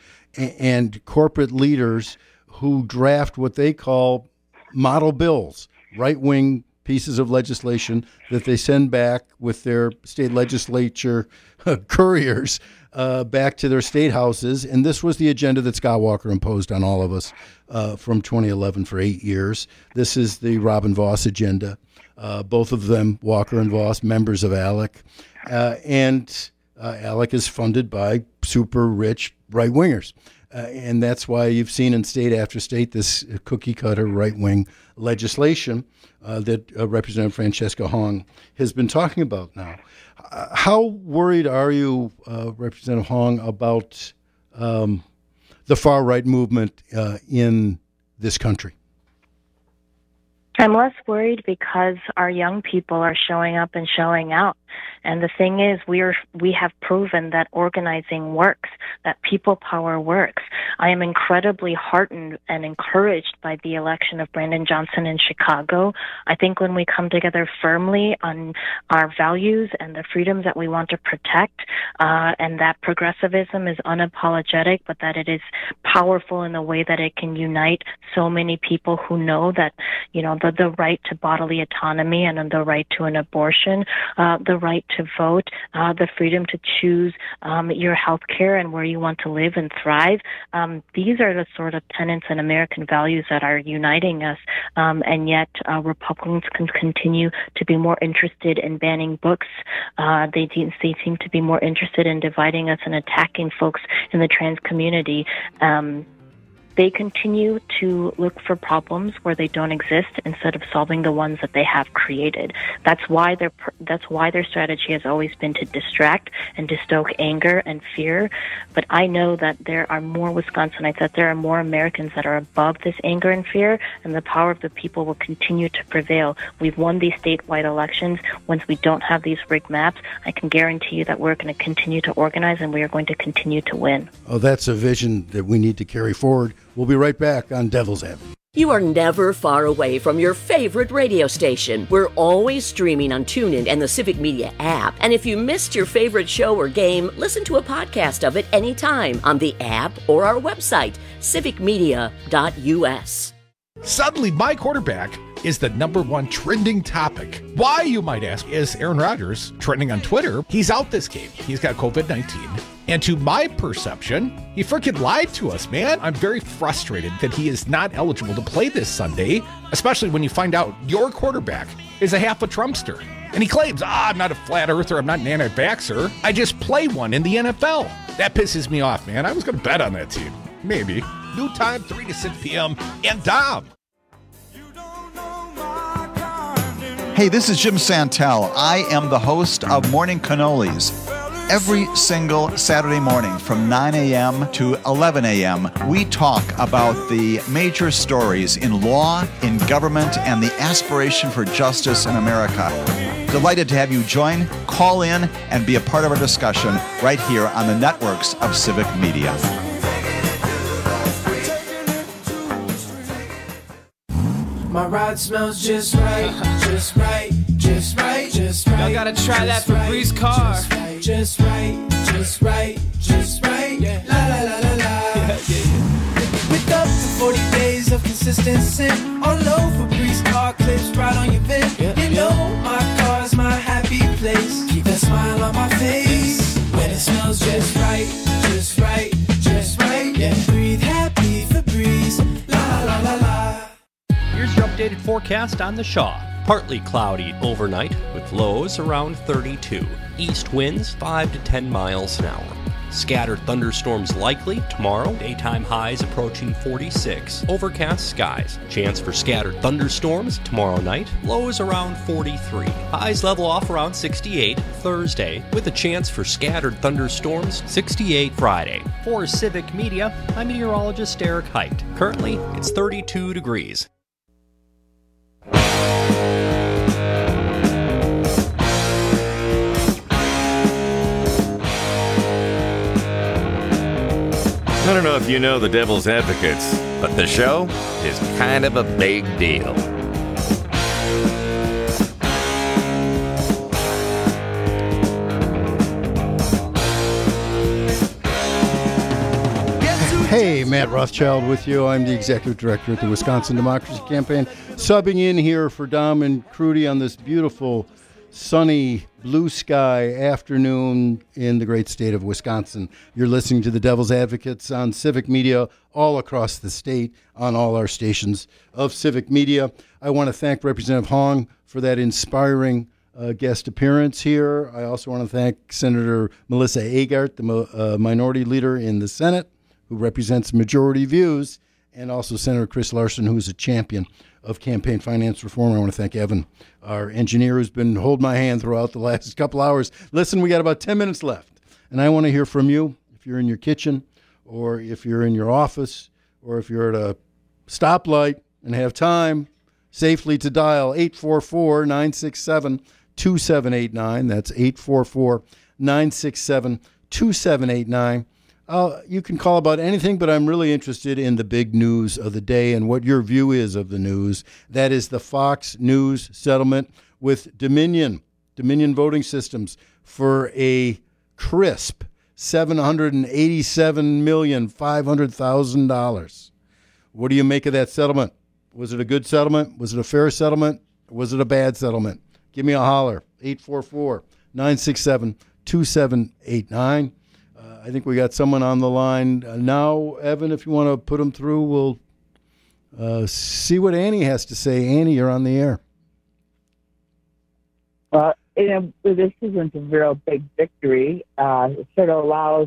and corporate leaders who draft what they call model bills, right-wing pieces of legislation that they send back with their state legislature couriers uh, back to their state houses. And this was the agenda that Scott Walker imposed on all of us uh, from twenty eleven for eight years. This is the Robin Vos agenda. Uh, both of them, Walker and Vos, members of ALEC. Uh, and uh, ALEC is funded by super rich right-wingers. Uh, and that's why you've seen in state after state this cookie-cutter right-wing legislation uh, that uh, Representative Francesca Hong has been talking about now. Uh, how worried are you, uh, Representative Hong, about um, the far-right movement uh, in this country? I'm less worried because our young people are showing up and showing out. And the thing is, we are we have proven that organizing works, that people power works. I am incredibly heartened and encouraged by the election of Brandon Johnson in Chicago. I think when we come together firmly on our values and the freedoms that we want to protect, uh, and that progressivism is unapologetic, but that it is powerful in the way that it can unite so many people who know that, you know, the, the right to bodily autonomy and the right to an abortion, uh, the right to vote, uh, the freedom to choose um, your health care and where you want to live and thrive. Um, these are the sort of tenets and American values that are uniting us, um, and yet uh, Republicans can continue to be more interested in banning books. Uh, they, de- they seem to be more interested in dividing us and attacking folks in the trans community. Um, They continue to look for problems where they don't exist instead of solving the ones that they have created. That's why their that's why their strategy has always been to distract and to stoke anger and fear. But I know that there are more Wisconsinites, that there are more Americans that are above this anger and fear, and the power of the people will continue to prevail. We've won these statewide elections. Once we don't have these rigged maps, I can guarantee you that we're going to continue to organize and we are going to continue to win. Oh, that's a vision that we need to carry forward. We'll be right back on Devil's Advocate. You are never far away from your favorite radio station. We're always streaming on TuneIn and the Civic Media app. And if you missed your favorite show or game, listen to a podcast of it anytime on the app or our website, civic media dot u s. Suddenly, my quarterback is the number one trending topic. Why, you might ask, is Aaron Rodgers trending on Twitter? He's out this game. He's got covid nineteen. And to my perception, he freaking lied to us, man. I'm very frustrated that he is not eligible to play this Sunday, especially when you find out your quarterback is a half a Trumpster. And he claims, ah, I'm not a flat earther, I'm not an anti-vaxxer. I just play one in the N F L. That pisses me off, man. I was going to bet on that team. Maybe. New time, three to six p.m. And Dom. Hey, this is Jim Santel. I am the host of Morning Cannolis. Every single Saturday morning from nine a.m. to eleven a.m., we talk about the major stories in law, in government, and the aspiration for justice in America. Delighted to have you join, call in, and be a part of our discussion right here on the networks of Civic Media. My ride smells just right, just right, just right, just right. Y'all gotta try that Febreze car. Just right, just right, just right. Yeah. La la la la la. Yeah, yeah, yeah. With up to forty days of consistent scent, all over Febreze car clips right on your vent. Yeah, you know yeah. my car's my happy place. Keep that smile on my face when it smells just right, just right, just right. Yeah. Breathe happy Febreze. La la la la. Here's your updated forecast on the Shaw. Partly cloudy overnight with lows around thirty-two. East winds five to ten miles an hour. Scattered thunderstorms likely tomorrow. Daytime highs approaching forty-six. Overcast skies. Chance for scattered thunderstorms tomorrow night. Lows around forty-three. Highs level off around sixty-eight Thursday with a chance for scattered thunderstorms sixty-eight Friday. For Civic Media, I'm meteorologist Eric Height. Currently, it's thirty-two degrees. I don't know if you know the Devil's Advocates, but the show is kind of a big deal. Hey, Matt Rothschild with you. I'm the executive director at the Wisconsin Democracy Campaign, subbing in here for Dom and Crudy on this beautiful, sunny, blue sky afternoon in the great state of Wisconsin. You're listening to the Devil's Advocates on Civic Media all across the state on all our stations of Civic Media. I want to thank Representative Hong for that inspiring uh, guest appearance here. I also want to thank Senator Melissa Agart, the mo- uh, minority leader in the Senate, who represents majority views, and also Senator Chris Larson, who's a champion of campaign finance reform. I want to thank Evan, our engineer, who's been holding my hand throughout the last couple hours. Listen, we got about ten minutes left, and I want to hear from you. If you're in your kitchen, or if you're in your office, or if you're at a stoplight and have time safely to dial eight four four, nine six seven, two seven eight nine. That's eight four four, nine six seven, two seven eight nine. Uh, you can call about anything, but I'm really interested in the big news of the day and what your view is of the news. That is the Fox News settlement with Dominion, Dominion Voting Systems, for a crisp seven hundred eighty-seven million five hundred thousand dollars. What do you make of that settlement? Was it a good settlement? Was it a fair settlement? Or was it a bad settlement? Give me a holler, eight four four, nine six seven, two seven eight nine. I think we got someone on the line uh, now. Evan, if you want to put them through, we'll uh, see what Annie has to say. Annie, you're on the air. Well, you know, this isn't a real big victory. Uh, it sort of allows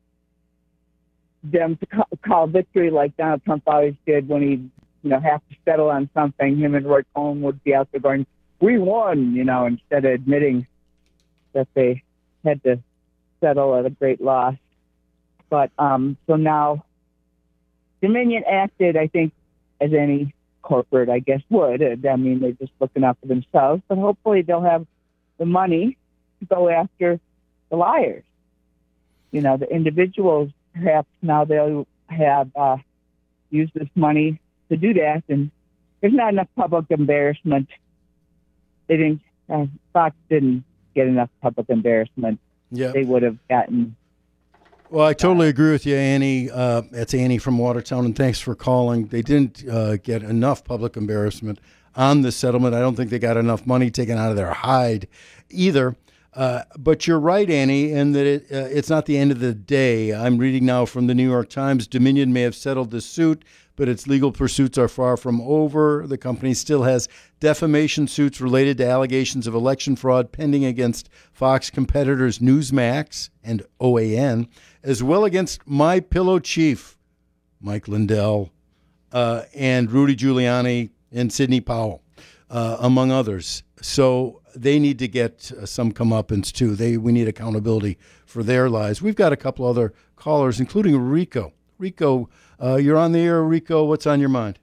them to ca- call victory like Donald Trump always did when he, you know, have to settle on something. Him and Roy Cohn would be out there going, "We won," you know, instead of admitting that they had to settle at a great loss. But um, so now Dominion acted, I think, as any corporate, I guess, would. I mean, they're just looking out for themselves. But hopefully they'll have the money to go after the liars. You know, the individuals, perhaps now they'll have uh, used this money to do that. And there's not enough public embarrassment. They didn't, uh, Fox didn't get enough public embarrassment. Yeah. They would have gotten. Well, I totally agree with you, Annie. Uh, that's Annie from Watertown, and thanks for calling. They didn't uh, get enough public embarrassment on this settlement. I don't think they got enough money taken out of their hide either. Uh, but you're right, Annie, in that it, uh, it's not the end of the day. I'm reading now from the New York Times. Dominion may have settled the suit, but its legal pursuits are far from over. The company still has defamation suits related to allegations of election fraud pending against Fox competitors Newsmax and O A N, as well against My Pillow chief Mike Lindell uh, and Rudy Giuliani and Sidney Powell, uh, among others. So they need to get uh, some comeuppance, too. They We need accountability for their lies. We've got a couple other callers, including Rico. Rico, uh, you're on the air. Rico, what's on your mind?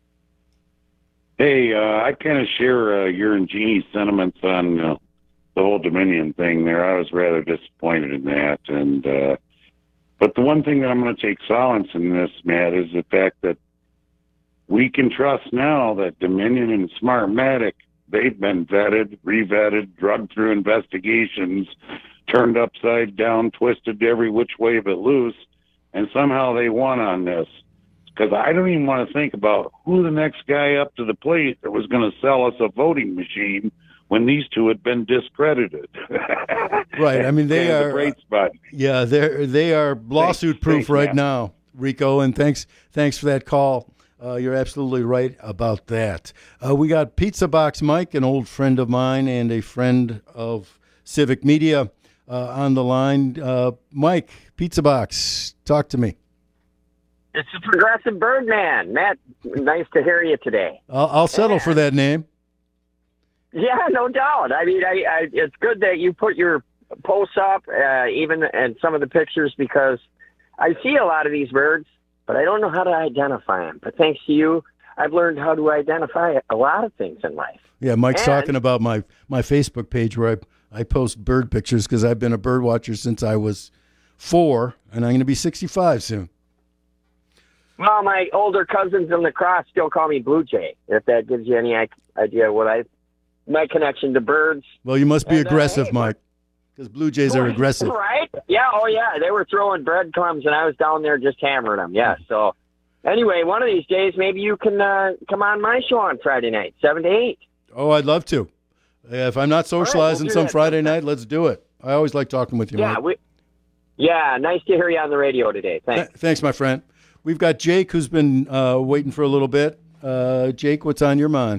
Hey, uh, I kind of share uh, your and Jeannie's sentiments on uh, the whole Dominion thing there. I was rather disappointed in that. and uh, But the one thing that I'm going to take solace in this, Matt, is the fact that we can trust now that Dominion and Smartmatic, they've been vetted, re-vetted, drugged through investigations, turned upside down, twisted every which way but loose, and somehow they won on this. Because I don't even want to think about who the next guy up to the plate that was going to sell us a voting machine when these two had been discredited. Right. I mean, they are. A great spot. Yeah, they're they are lawsuit proof right now, Rico. And thanks thanks for that call. Uh, you're absolutely right about that. Uh, we got Pizza Box Mike, an old friend of mine and a friend of Civic Media, uh, on the line. Uh, Mike, Pizza Box, talk to me. It's the Progressive Birdman. Matt, nice to hear you today. I'll, I'll settle yeah. for that name. Yeah, no doubt. I mean, I, I, it's good that you put your posts up, uh, even and some of the pictures, because I see a lot of these birds, but I don't know how to identify them. But thanks to you, I've learned how to identify a lot of things in life. Yeah, Mike's and, talking about my, my Facebook page where I, I post bird pictures because I've been a bird watcher since I was four, and I'm going to be sixty-five soon. Well, my older cousins in the cross still call me Blue Jay, if that gives you any idea what I, my connection to birds. Well, you must be and, aggressive, uh, hey, Mike, because Blue Jays are aggressive. Right? Yeah, oh yeah, they were throwing breadcrumbs, and I was down there just hammering them, yeah. So anyway, one of these days, maybe you can uh, come on my show on Friday night, seven to eight. Oh, I'd love to. If I'm not socializing right, we'll some that. Friday night, let's do it. I always like talking with you, yeah, Mike. We, yeah, nice to hear you on the radio today. Thanks. Th- thanks, my friend. We've got Jake, who's been uh, waiting for a little bit. Uh, Jake, what's on your mind?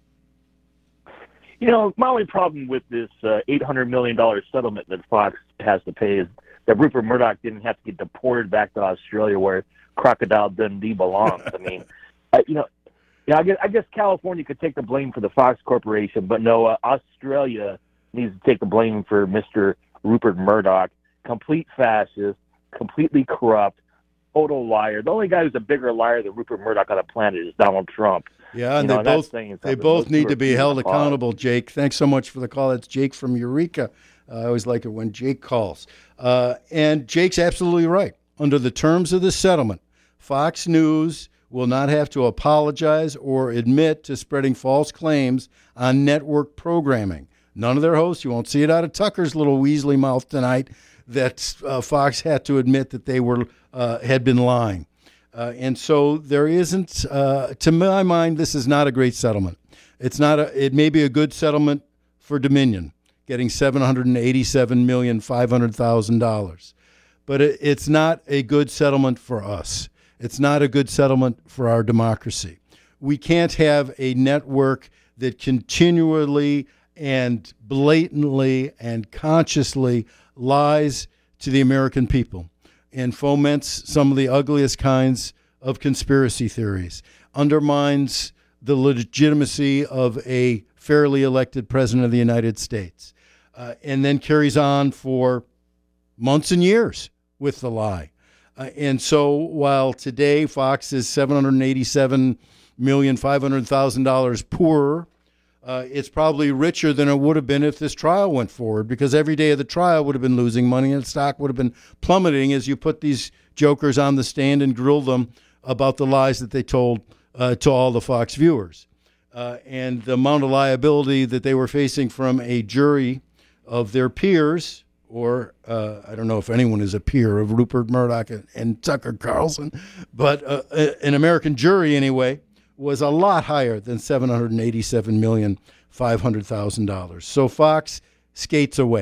You know, my only problem with this uh, eight hundred million dollars settlement that Fox has to pay is that Rupert Murdoch didn't have to get deported back to Australia where Crocodile Dundee belongs. I mean, uh, you know, yeah, I guess, I guess California could take the blame for the Fox Corporation, but no, uh, Australia needs to take the blame for Mister Rupert Murdoch, complete fascist, completely corrupt, total liar. The only guy who's a bigger liar than Rupert Murdoch on the planet is Donald Trump. Yeah, and you they know, both they they both need to be held accountable, Jake. Thanks so much for the call. That's Jake from Eureka. Uh, I always like it when Jake calls. Uh, and Jake's absolutely right. Under the terms of the settlement, Fox News will not have to apologize or admit to spreading false claims on network programming. None of their hosts, you won't see it out of Tucker's little Weasley mouth tonight, that uh, Fox had to admit that they were uh, had been lying. Uh, and so there isn't, uh, to my mind, this is not a great settlement. It's not a, it may be a good settlement for Dominion, getting seven hundred eighty-seven million five hundred thousand dollars. But it, it's not a good settlement for us. It's not a good settlement for our democracy. We can't have a network that continually and blatantly and consciously lies to the American people and foments some of the ugliest kinds of conspiracy theories, undermines the legitimacy of a fairly elected president of the United States, uh, and then carries on for months and years with the lie. Uh, and so while today Fox is seven hundred eighty-seven million five hundred thousand dollars poorer, Uh, it's probably richer than it would have been if this trial went forward, because every day of the trial would have been losing money and the stock would have been plummeting as you put these jokers on the stand and grill them about the lies that they told uh, to all the Fox viewers. Uh, and the amount of liability that they were facing from a jury of their peers, or uh, I don't know if anyone is a peer of Rupert Murdoch and, and Tucker Carlson, but uh, an American jury anyway, was a lot higher than seven hundred eighty-seven million five hundred thousand dollars. So Fox skates away.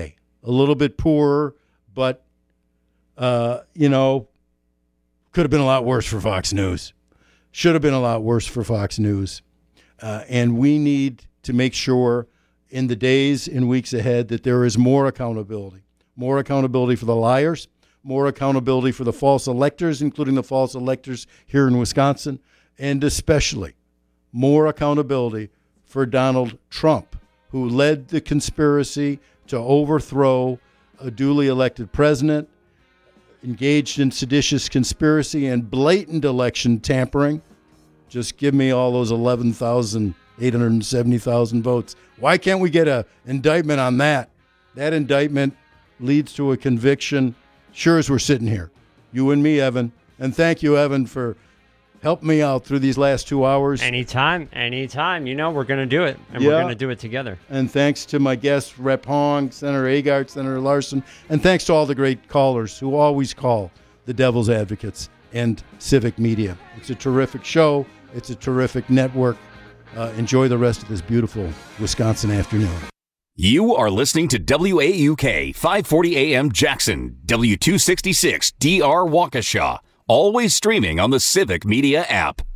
a little bit poorer, but, uh, you know, could have been a lot worse for Fox News. Should have been a lot worse for Fox News. Uh, and we need to make sure in the days and weeks ahead that there is more accountability. More accountability for the liars, more accountability for the false electors, including the false electors here in Wisconsin, and especially more accountability for Donald Trump, who led the conspiracy to overthrow a duly elected president, engaged in seditious conspiracy and blatant election tampering. Just give me all those eleven thousand eight hundred seventy thousand votes. Why can't we get an indictment on that? That indictment leads to a conviction, sure as we're sitting here. You and me, Evan. And thank you, Evan, for helping me out through these last two hours. Anytime, anytime. You know we're going to do it, and Yeah. we're going to do it together. And thanks to my guests, Rep Hong, Senator Agard, Senator Larson, and thanks to all the great callers who always call the Devil's Advocates and Civic Media. It's a terrific show. It's a terrific network. Uh, enjoy the rest of this beautiful Wisconsin afternoon. You are listening to W A U K five forty A M Jackson, W two sixty-six D R Waukesha, always streaming on the Civic Media app.